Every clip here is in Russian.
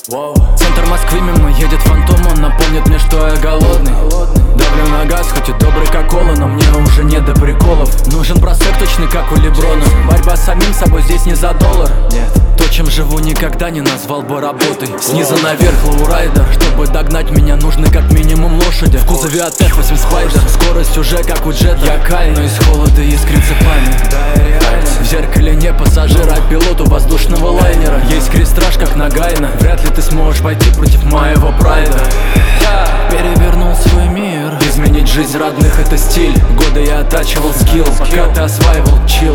Центр Москвы мимо едет фантом, он напомнит мне, что я голодный. Давлю на газ, хоть и добрый как кола, но мне уже не до приколов. Нужен просек точный, как у Леброна. Борьба с самим собой здесь не за доллар. То, чем живу, никогда не назвал бы работой. Снизу наверх лоурайдер. Чтобы догнать меня, нужны как минимум лошади. В кузове от F8 Spider. Скорость уже как у джета. Я каль, но из холода искрится память. В зеркале не пассажир, а пилоту воздушного лайнера. Есть крестраж, как на Гайна. Вряд ли ты сможешь пойти против моего прайда. Перевернул свой мир. Изменить жизнь родных — это стиль. Годы я оттачивал скилл, пока ты осваивал чил.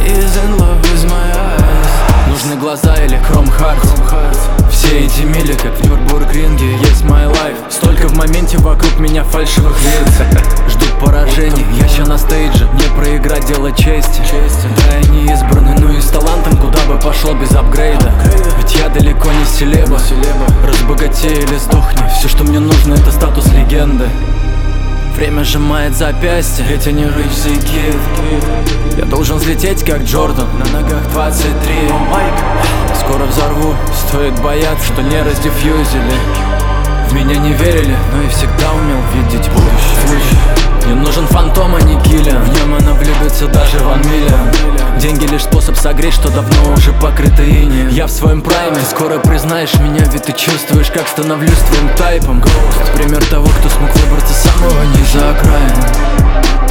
Нужны глаза или Chrome Hearts. Все эти мили, как в Нюрнбург-ринге, есть my life. Столько в моменте вокруг меня фальшивых лиц. Ждут поражений, я ща на стейдже. Мне проиграть — дело чести. Да, я не избранный, но и с талантом куда бы пошел без апгрейда. Ведь я далеко не селеба. Разбогатей или сдохни. Все, что мне нужно, это статус легенды. Время сжимает запястье, ведь я не rich the kid. Я должен взлететь как Джордан, на ногах 23. Скоро взорву, стоит бояться, что не раздефьюзили. В меня не верили, но и всегда умел видеть будущее. Мне нужен фантом, а не киллер. В нем она влюбится даже Ван Миллион. Деньги лишь способ согреть, что давно уже покрыто инеем. Я в своем прайме, скоро признаешь меня, ведь ты чувствуешь, как становлюсь твоим тайпом. Пример того, кто смог выбраться с самого низа окраин.